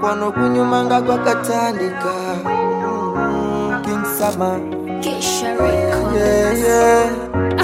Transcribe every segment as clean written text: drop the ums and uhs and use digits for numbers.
mukwano kunyumanga gwakatandika. King Sama Kesha Records. yeah.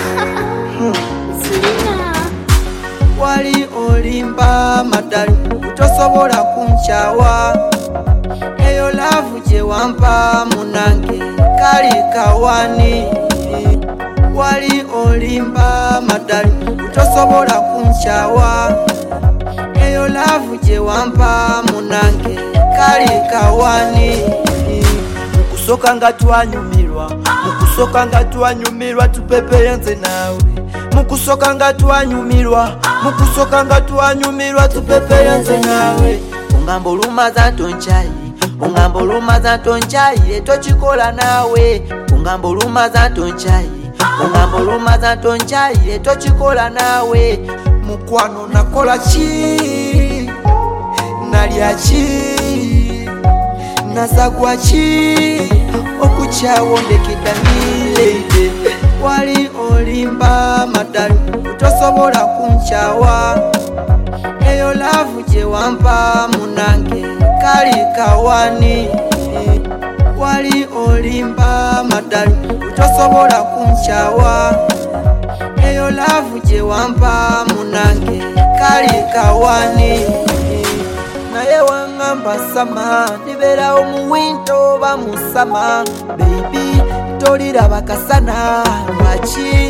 Wali olimba madali utosobola kunchawa. Eyo love je wampa munange kali kawani. Wali olimba madali utosobola kunchawa. Eyo love je wampa munange kali kawani. Mukusoka nga twanyumirwa, mukusoka nga twanyumirwa tupepeyenze nawe. Mukusoka nga twanyumirwa, mukusoka nga twanyumirwa tupepeyenze nawe. Ungamba olumaza tonchayi, ungamba olumaza tonchayi tochikola nawe. Ungamba olumaza tonchayi, ungamba olumaza tonchayi tochikola nawe. Mukwano nakola chi, nalya chi, nasagwa chi, okukyawondekeda nilede. Wali olimba madali utosobola kunchawa. Eyo love je wampa munange kali kawani. Wali olimba madali utosobola kunchawa. Eyo love je wampa munange kali kawani. Naye wangamba sama nibera omuwinto bamusama. Baby toliraba kasana lwaki.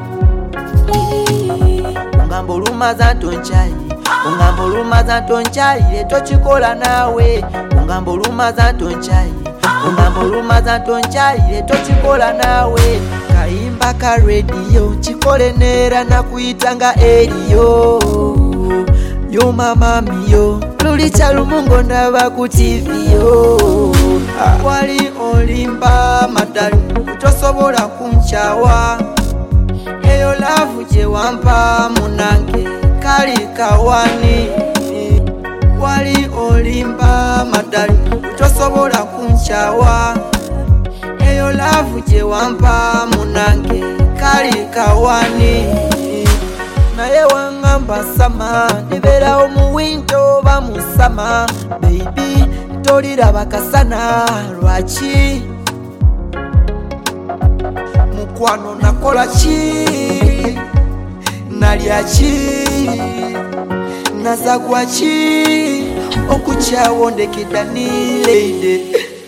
Ungamba olumaza tonchayi, ungamba olumaza tonchayi tochikola nawe. Ungamba olumaza tonchayi, ungamba olumaza tonchayi tochikola nawe. Kayimba ka radio chikole nera nakuyitanga eriyo. Yo mama miyo lulicha lumungo ndaba ku TV yo. Wali olimba madali utosobola kunchawa. Eyo love je wampa munange kali kawani. Wali olimba madali utosobola kunchawa. Eyo love je wampa munange kali kawani. Naye wangamba sama nibera omuwinto bamusama. Baby toliraba kasana lwaki. Mukwano nakola chi, nalya chi, nasagwa chi, okukyawondekeda nilede.